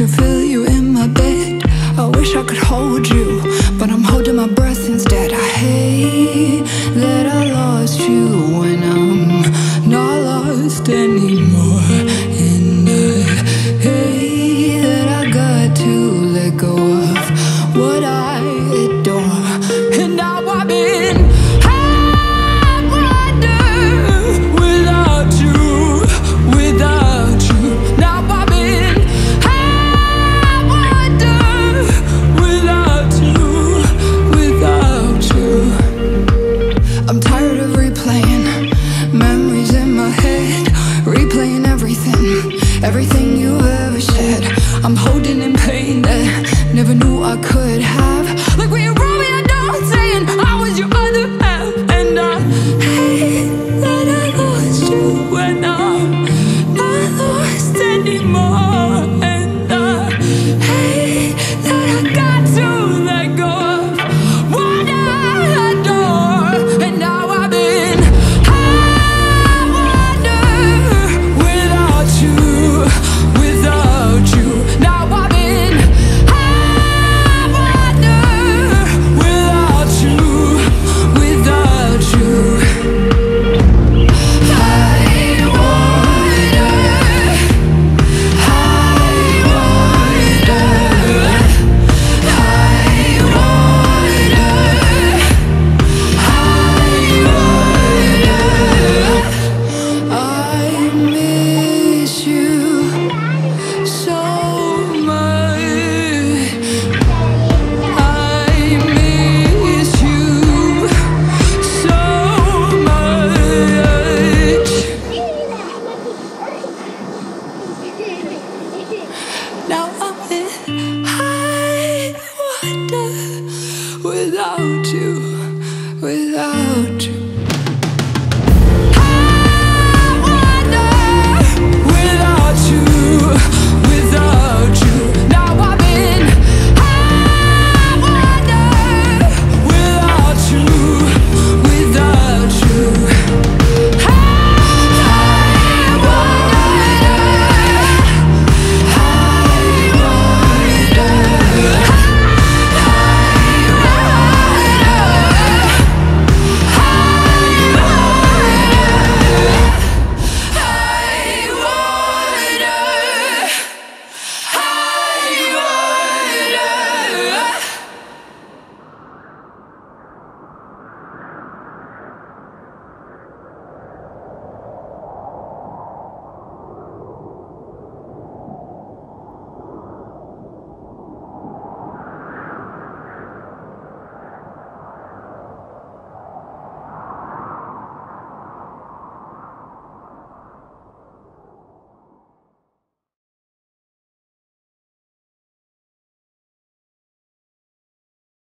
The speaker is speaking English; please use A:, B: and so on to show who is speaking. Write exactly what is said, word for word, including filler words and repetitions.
A: to feel you in my bed. I wish I could hold you, but I'm holding my breath instead. I hate that I lost you when I'm not lost anymore. And I hate that I got to let go of what I adore. And now I'm in hot water without you, without you. Now I'm in hot water without you, without you. I'm tired of replaying memories in my head, replaying everything, everything you ever said. I'm holding in pain that never knew I could have.